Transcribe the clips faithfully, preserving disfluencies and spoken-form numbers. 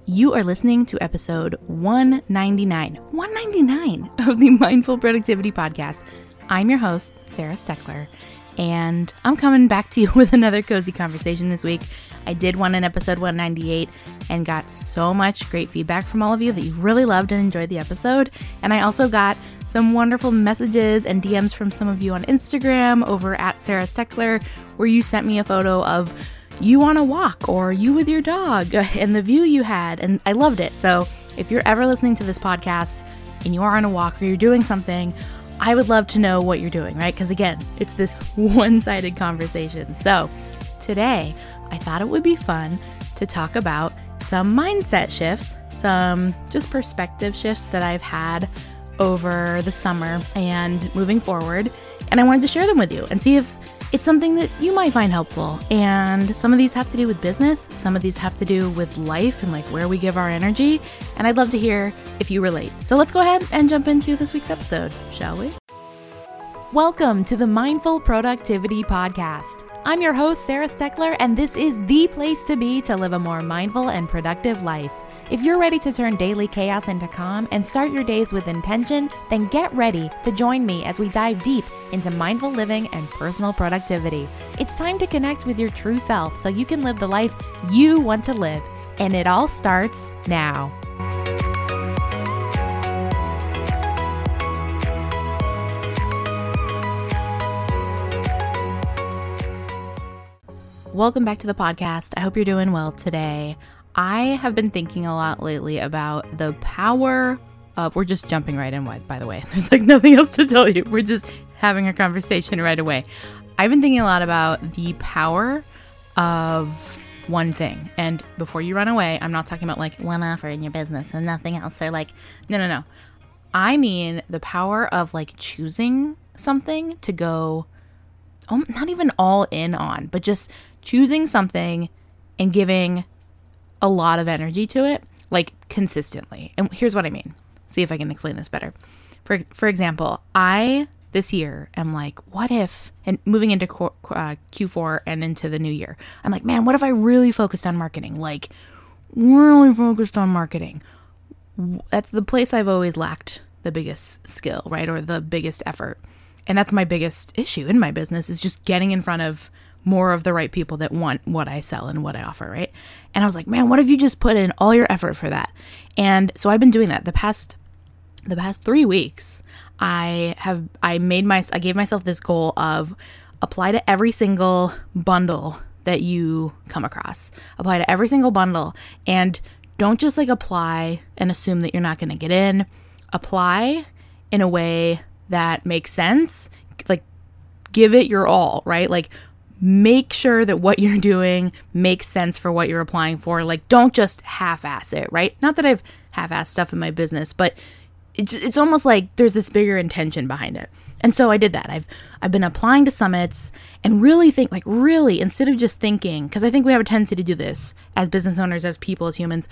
You are listening to episode one ninety-nine, one ninety-nine of the Mindful Productivity Podcast. I'm your host, Sarah Steckler, and I'm coming back to you with another cozy conversation this week. I did one in episode one ninety-eight and got so much great feedback from all of you that you really loved and enjoyed the episode. And I also got some wonderful messages and D Ms from some of you on Instagram over at Sarah Steckler, where you sent me a photo of you on a walk or you with your dog and the view you had, and I loved it. So if you're ever listening to this podcast and you are on a walk or you're doing something, I would love to know what you're doing, right? Because again, it's this one-sided conversation. So today, I thought it would be fun to talk about some mindset shifts, some just perspective shifts that I've had over the summer and moving forward. And I wanted to share them with you and see if it's something that you might find helpful. And some of these have to do with business. Some of these have to do with life and like where we give our energy. And I'd love to hear if you relate. So let's go ahead and jump into this week's episode, shall we? Welcome to the Mindful Productivity Podcast. I'm your host, Sarah Steckler, and this is the place to be to live a more mindful and productive life. If you're ready to turn daily chaos into calm and start your days with intention, then get ready to join me as we dive deep into mindful living and personal productivity. It's time to connect with your true self so you can live the life you want to live. And it all starts now. Welcome back to the podcast. I hope you're doing well today. I have been thinking a lot lately about the power of, we're just jumping right in, by the way. There's like nothing else to tell you. We're just having a conversation right away. I've been thinking a lot about the power of one thing. And before you run away, I'm not talking about like one offer in your business and nothing else. They're like, no, no, no. I mean the power of like choosing something to go, oh, not even all in on, but just choosing something and giving a lot of energy to it, like consistently. And here's what I mean. See if I can explain this better. For for example, I this year am like, what if, and moving into uh, Q four and into the new year, I'm like, man, what if I really focused on marketing? Like, really focused on marketing. That's the place I've always lacked the biggest skill, right? Or the biggest effort. And that's my biggest issue in my business, is just getting in front of more of the right people that want what I sell and what I offer, right? And I was like, man, what if you just put in all your effort for that? And so I've been doing that the past the past three weeks. I have I made my I gave myself this goal of apply to every single bundle that you come across. Apply to every single bundle, and don't just like apply and assume that you're not going to get in. Apply in a way that makes sense. Like, give it your all, right? Like, make sure that what you're doing makes sense for what you're applying for. Like, don't just half-ass it, right? Not that I've half-assed stuff in my business, but it's it's almost like there's this bigger intention behind it. And so I did that. I've I've been applying to summits and really think, like really, instead of just thinking, because I think we have a tendency to do this as business owners, as people, as humans.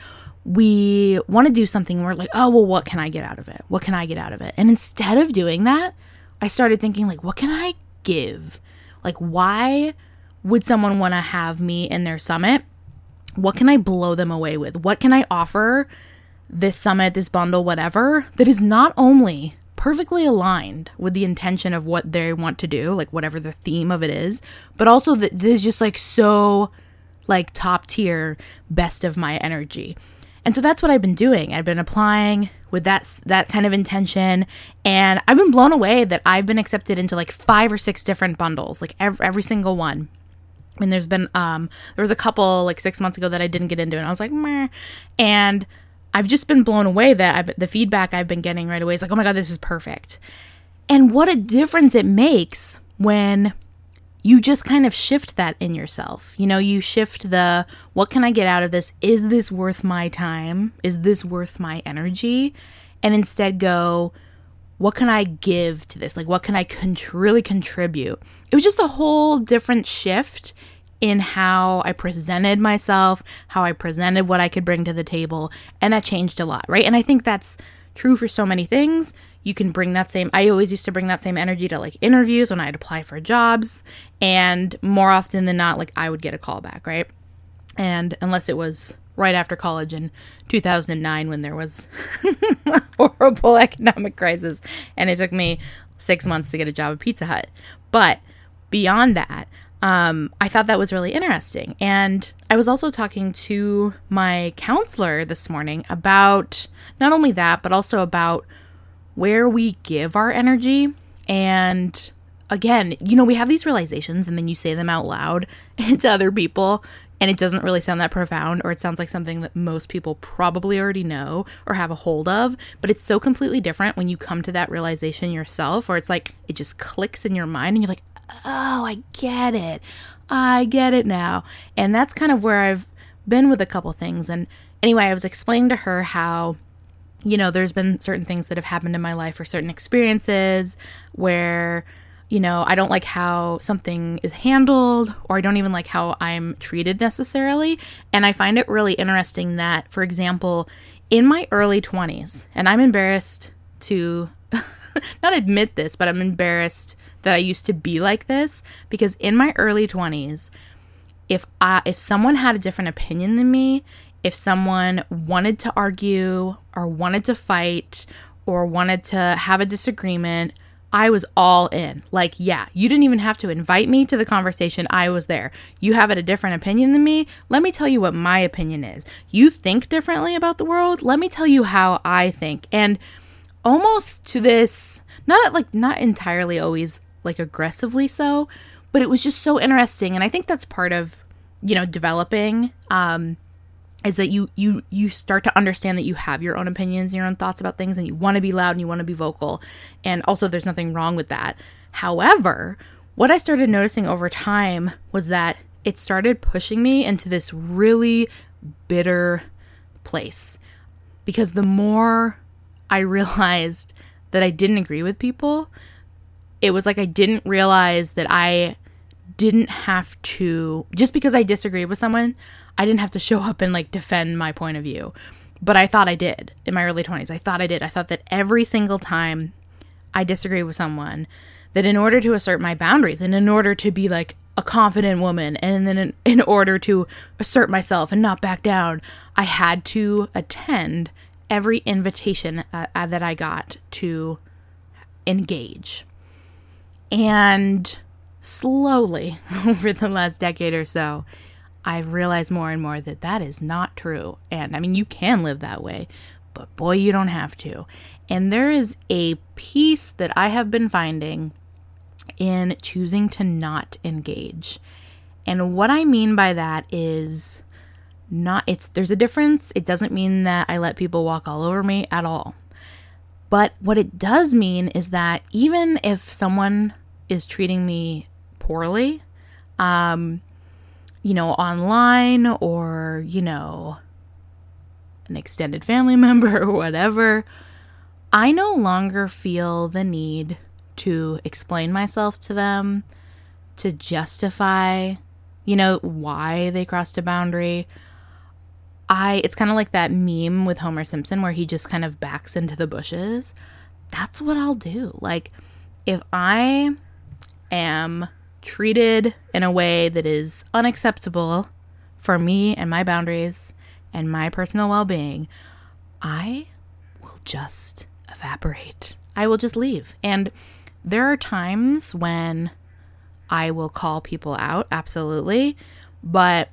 We want to do something and we're like, oh, well, what can I get out of it? What can I get out of it? And instead of doing that, I started thinking, like, what can I give? Like, why would someone want to have me in their summit? What can I blow them away with? What can I offer this summit, this bundle, whatever, that is not only perfectly aligned with the intention of what they want to do, like whatever the theme of it is, but also that this is just like so like top tier, best of my energy. And so that's what I've been doing. I've been applying with that that kind of intention, and I've been blown away that I've been accepted into like five or six different bundles, like every, every single one. I mean, there's been, um, there was a couple like six months ago that I didn't get into, and I was like, meh. And I've just been blown away that I've, the feedback I've been getting right away is like, oh my God, this is perfect. And what a difference it makes when you just kind of shift that in yourself. You know, you shift the, what can I get out of this? Is this worth my time? Is this worth my energy? And instead go, what can I give to this? Like, what can I con- really contribute? It was just a whole different shift in how I presented myself, how I presented what I could bring to the table. And that changed a lot, right? And I think that's true for so many things. You can bring that same, I always used to bring that same energy to like interviews when I'd apply for jobs. And more often than not, like I would get a call back, right? And unless it was right after college in two thousand nine when there was a horrible economic crisis, and it took me six months to get a job at Pizza Hut. But beyond that, um, I thought that was really interesting. And I was also talking to my counselor this morning about not only that, but also about where we give our energy. And again, you know, we have these realizations and then you say them out loud to other people, and it doesn't really sound that profound, or it sounds like something that most people probably already know or have a hold of. But it's so completely different when you come to that realization yourself, or it's like it just clicks in your mind and you're like, oh, I get it. I get it now. And that's kind of where I've been with a couple things. And anyway, I was explaining to her how, you know, there's been certain things that have happened in my life or certain experiences where, you know, I don't like how something is handled, or I don't even like how I'm treated necessarily. And I find it really interesting that, for example, in my early twenties, and I'm embarrassed to not admit this, but I'm embarrassed that I used to be like this, because in my early twenties, if I, if someone had a different opinion than me, if someone wanted to argue or wanted to fight or wanted to have a disagreement, I was all in. Like, yeah, you didn't even have to invite me to the conversation. I was there. You have a different opinion than me. Let me tell you what my opinion is. You think differently about the world. Let me tell you how I think. And almost to this, not like not entirely always like aggressively so, but it was just so interesting. And I think that's part of, you know, developing, um, is that you you you start to understand that you have your own opinions and your own thoughts about things, and you want to be loud and you want to be vocal. And also there's nothing wrong with that. However, what I started noticing over time was that it started pushing me into this really bitter place. Because the more I realized that I didn't agree with people, it was like I didn't realize that I didn't have to, just because I disagreed with someone, I didn't have to show up and like defend my point of view. But I thought I did in my early twenties. I thought I did. I thought that every single time I disagreed with someone, that in order to assert my boundaries and in order to be like a confident woman, and then in, in order to assert myself and not back down, I had to attend every invitation uh, uh, that I got to engage. And slowly, over the last decade or so, I've realized more and more that that is not true. And I mean, you can live that way, but boy, you don't have to. And there is a piece that I have been finding in choosing to not engage. And what I mean by that is not, it's, there's a difference. It doesn't mean that I let people walk all over me at all. But what it does mean is that even if someone is treating me poorly, um, you know, online, or, you know, an extended family member or whatever, I no longer feel the need to explain myself to them, to justify, you know, why they crossed a boundary. I, it's kind of like that meme with Homer Simpson where he just kind of backs into the bushes. That's what I'll do. Like, if I am treated in a way that is unacceptable for me and my boundaries and my personal well-being, I will just evaporate. I will just leave. And there are times when I will call people out, absolutely, but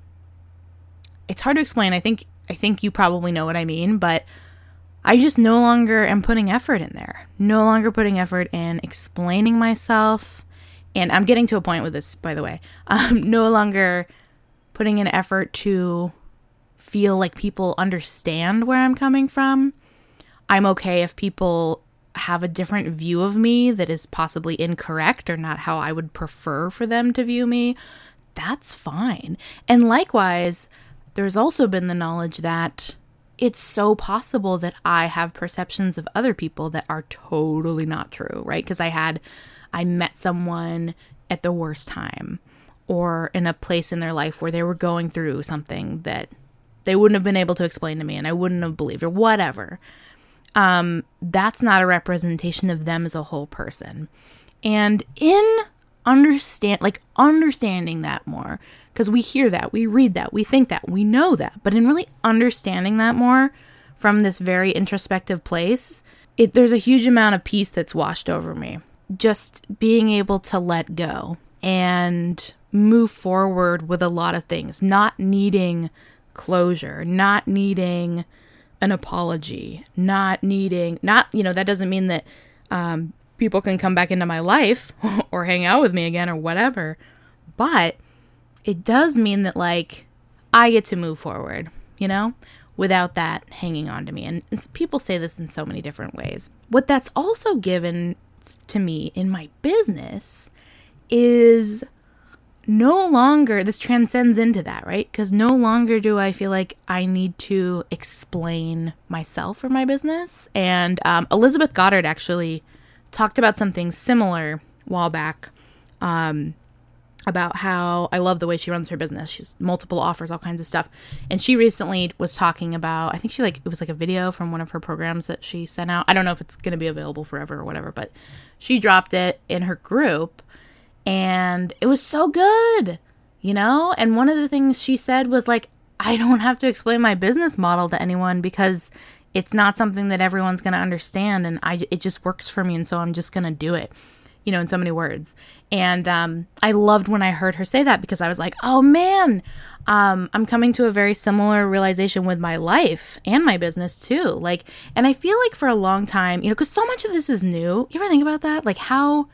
it's hard to explain. I think I think you probably know what I mean, but I just no longer am putting effort in there. No longer putting effort in explaining myself. And I'm getting to a point with this, by the way. I'm no longer putting in effort to feel like people understand where I'm coming from. I'm okay if people have a different view of me that is possibly incorrect or not how I would prefer for them to view me. That's fine. And likewise, there's also been the knowledge that it's so possible that I have perceptions of other people that are totally not true, right? Because I had, I met someone at the worst time, or in a place in their life where they were going through something that they wouldn't have been able to explain to me and I wouldn't have believed, or whatever. Um, that's not a representation of them as a whole person. And in understand, like understanding that more, because we hear that, we read that, we think that, we know that, but in really understanding that more from this very introspective place, it there's a huge amount of peace that's washed over me. Just being able to let go and move forward with a lot of things, not needing closure, not needing an apology, not needing, not, you know, that doesn't mean that um, people can come back into my life or hang out with me again or whatever, but it does mean that, like, I get to move forward, you know, without that hanging on to me. And people say this in so many different ways. What that's also given to me in my business is no longer, this transcends into that, right? Because no longer do I feel like I need to explain myself or my business. And um, Elizabeth Goddard actually talked about something similar a while back, um, about how I love the way she runs her business. She's multiple offers, all kinds of stuff. And she recently was talking about, I think she like, it was like a video from one of her programs that she sent out. I don't know if it's going to be available forever or whatever, but she dropped it in her group and it was so good, you know? And one of the things she said was like, I don't have to explain my business model to anyone because it's not something that everyone's going to understand. And I, it just works for me. And so I'm just going to do it, you know, in so many words. And um, I loved when I heard her say that because I was like, oh man, um, I'm coming to a very similar realization with my life and my business too. Like, and I feel like for a long time, you know, because so much of this is new. You ever think about that? Like how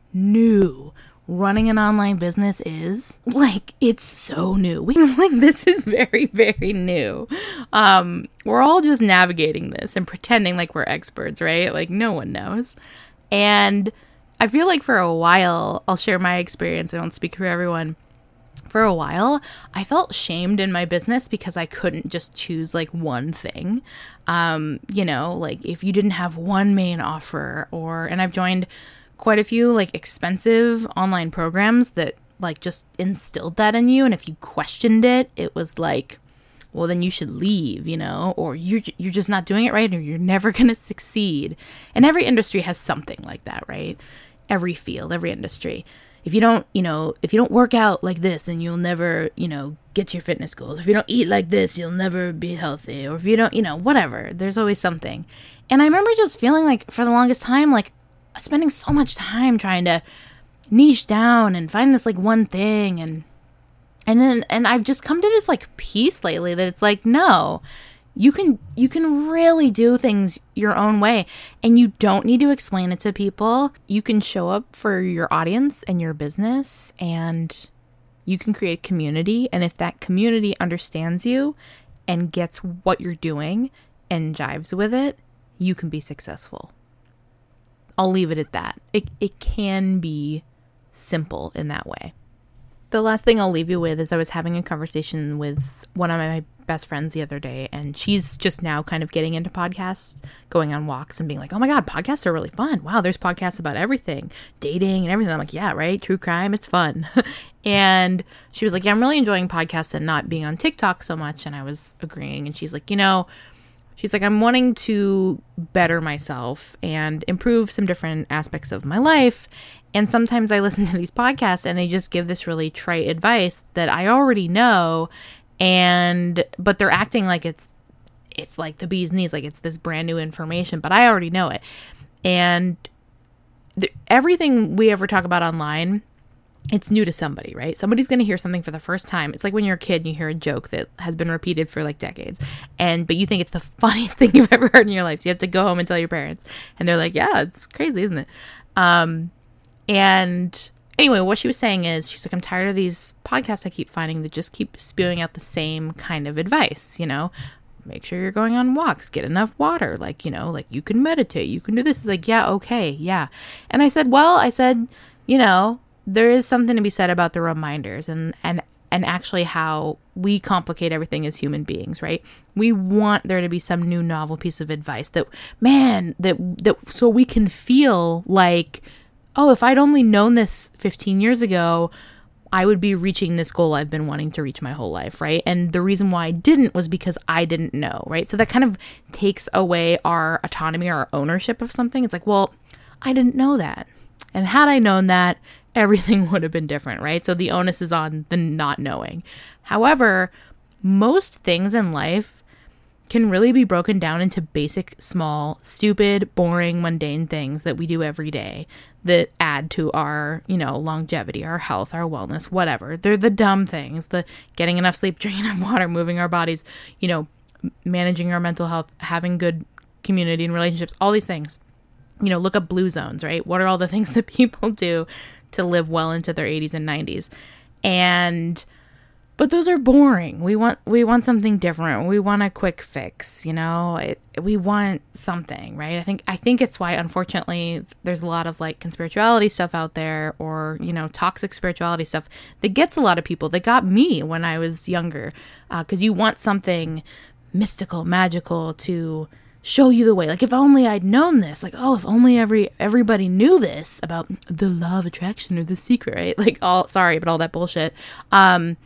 new running an online business is? Like, it's so new. We like, this is very, very new. Um, we're all just navigating this and pretending like we're experts, right? Like no one knows. And I feel like for a while, I'll share my experience. I don't speak for everyone. For a while, I felt shamed in my business because I couldn't just choose like one thing. Um, you know, like if you didn't have one main offer or, and I've joined quite a few like expensive online programs that like just instilled that in you. And if you questioned it, it was like, well, then you should leave, you know, or you're, you're just not doing it right or you're never going to succeed. And every industry has something like that, right? Every field, every industry. If you don't, you know, if you don't work out like this, then you'll never, you know, get to your fitness goals. If you don't eat like this, you'll never be healthy. Or if you don't, you know, whatever, there's always something. And I remember just feeling like for the longest time, like spending so much time trying to niche down and find this like one thing. And, and then, and I've just come to this like peace lately that it's like, no, You can you can really do things your own way and you don't need to explain it to people. You can show up for your audience and your business and you can create community. And if that community understands you and gets what you're doing and jives with it, you can be successful. I'll leave it at that. It it can be simple in that way. The last thing I'll leave you with is I was having a conversation with one of my best friends the other day, and she's just now kind of getting into podcasts, going on walks and being like, oh my God, podcasts are really fun. Wow, there's podcasts about everything, dating and everything. I'm like, yeah, right? True crime, it's fun. And she was like, yeah, I'm really enjoying podcasts and not being on TikTok so much. And I was agreeing. And she's like, you know, she's like, I'm wanting to better myself and improve some different aspects of my life. And sometimes I listen to these podcasts and they just give this really trite advice that I already know. And, but they're acting like it's, it's like the bee's knees, like it's this brand new information, but I already know it. And the, everything we ever talk about online, it's new to somebody, right? Somebody's going to hear something for the first time. It's like when you're a kid and you hear a joke that has been repeated for like decades, and but you think it's the funniest thing you've ever heard in your life. So you have to go home and tell your parents, and they're like, yeah, it's crazy, isn't it? Um, and anyway, what she was saying is, she's like, I'm tired of these podcasts I keep finding that just keep spewing out the same kind of advice, you know? Make sure you're going on walks, get enough water, like, you know, like you can meditate, you can do this. It's like, yeah, okay, yeah. And I said, well, I said, you know, there is something to be said about the reminders and, and, and actually how we complicate everything as human beings, right? We want there to be some new novel piece of advice that, man, that, that, so we can feel like, oh, if I'd only known this fifteen years ago, I would be reaching this goal I've been wanting to reach my whole life, right? And the reason why I didn't was because I didn't know, right? So that kind of takes away our autonomy or our ownership of something. It's like, well, I didn't know that. And had I known that, everything would have been different, right? So the onus is on the not knowing. However, most things in life can really be broken down into basic, small, stupid, boring, mundane things that we do every day that add to our, you know, longevity, our health, our wellness, whatever. They're the dumb things, the getting enough sleep, drinking enough water, moving our bodies, you know, managing our mental health, having good community and relationships, all these things. You know, look up blue zones, right? What are all the things that people do to live well into their eighties and nineties? And but those are boring. We want we want something different. We want a quick fix, you know. It, we want something, right? I think I think it's why, unfortunately, there's a lot of like conspirituality stuff out there, or you know, toxic spirituality stuff that gets a lot of people. That got me when I was younger, because uh, you want something mystical, magical to show you the way. Like, if only I'd known this. Like, oh, if only every everybody knew this about the law of attraction or the secret, right? Like, all sorry, but all that bullshit. Um.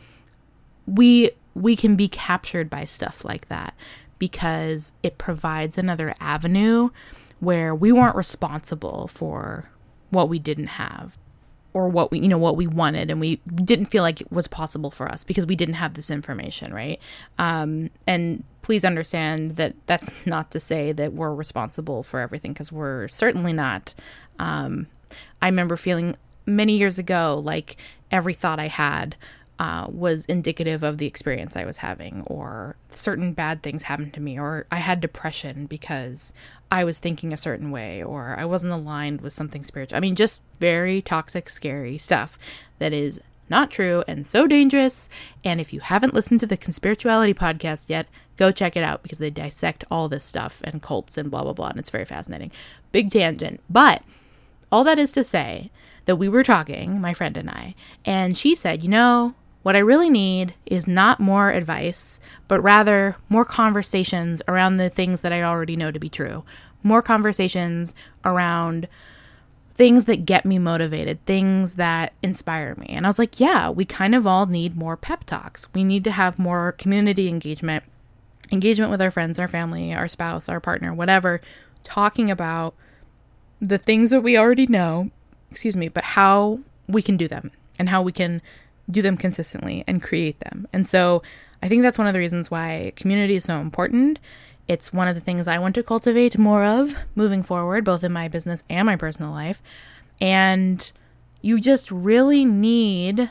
we we can be captured by stuff like that because it provides another avenue where we weren't responsible for what we didn't have, or what we, you know, what we wanted, and we didn't feel like it was possible for us because we didn't have this information, right? Um, and please understand that that's not to say that we're responsible for everything, because we're certainly not. Um, I remember feeling many years ago like every thought I had Uh, was indicative of the experience I was having, or certain bad things happened to me, or I had depression because I was thinking a certain way, or I wasn't aligned with something spiritual. I mean, just very toxic, scary stuff that is not true and so dangerous. And if you haven't listened to the Conspirituality podcast yet, go check it out, because they dissect all this stuff and cults and blah, blah, blah. And it's very fascinating. Big tangent. But all that is to say that we were talking, my friend and I, and she said, you know, what I really need is not more advice, but rather more conversations around the things that I already know to be true. More conversations around things that get me motivated, things that inspire me. And I was like, yeah, we kind of all need more pep talks. We need to have more community engagement, engagement with our friends, our family, our spouse, our partner, whatever, talking about the things that we already know, excuse me, but how we can do them and how we can do them consistently and create them. And so I think that's one of the reasons why community is so important. It's one of the things I want to cultivate more of moving forward, both in my business and my personal life. And you just really need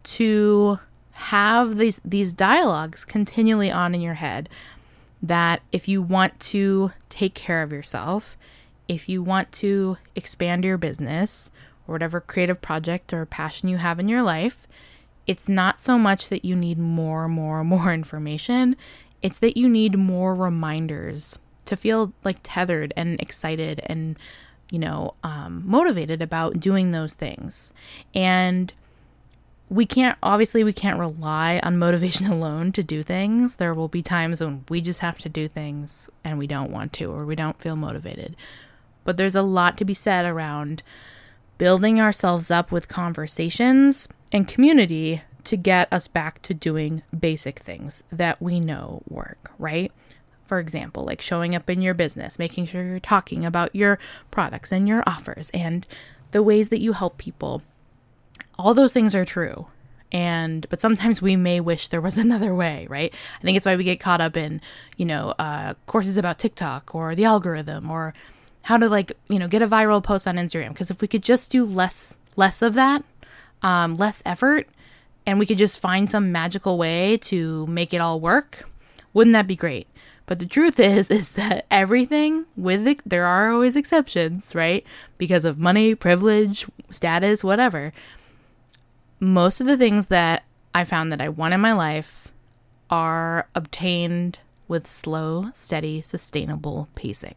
to have these these dialogues continually on in your head, that if you want to take care of yourself, if you want to expand your business or whatever creative project or passion you have in your life, it's not so much that you need more, more, more information. It's that you need more reminders to feel like tethered and excited and, you know, um, motivated about doing those things. And we can't, obviously we can't rely on motivation alone to do things. There will be times when we just have to do things and we don't want to, or we don't feel motivated. But there's a lot to be said around building ourselves up with conversations and community to get us back to doing basic things that we know work, right? For example, like showing up in your business, making sure you're talking about your products and your offers and the ways that you help people. All those things are true. And, but sometimes we may wish there was another way, right? I think it's why we get caught up in, you know, uh, courses about TikTok or the algorithm, or how to like, you know, get a viral post on Instagram. Because if we could just do less, less of that, um, less effort, and we could just find some magical way to make it all work, wouldn't that be great? But the truth is, is that everything with it, there are always exceptions, right? Because of money, privilege, status, whatever. Most of the things that I found that I want in my life are obtained with slow, steady, sustainable pacing.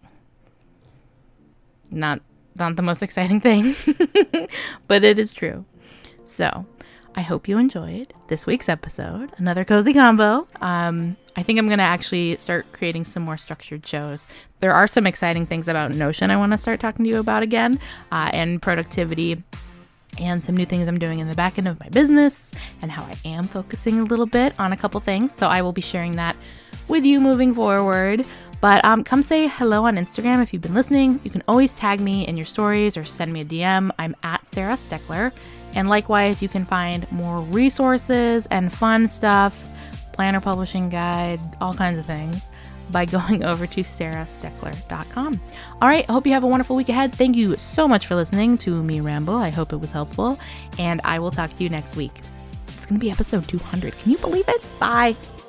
Not, not the most exciting thing, but it is true. So I hope you enjoyed this week's episode, another cozy combo. Um, I think I'm going to actually start creating some more structured shows. There are some exciting things about Notion I want to start talking to you about again, uh, and productivity, and some new things I'm doing in the back end of my business, and how I am focusing a little bit on a couple things. So I will be sharing that with you moving forward. But um, come say hello on Instagram if you've been listening. You can always tag me in your stories or send me a D M. I'm at Sarah Steckler. And likewise, you can find more resources and fun stuff, planner publishing guide, all kinds of things, by going over to sarah steckler dot com. All right, I hope you have a wonderful week ahead. Thank you so much for listening to me ramble. I hope it was helpful, and I will talk to you next week. It's going to be episode two hundred. Can you believe it? Bye.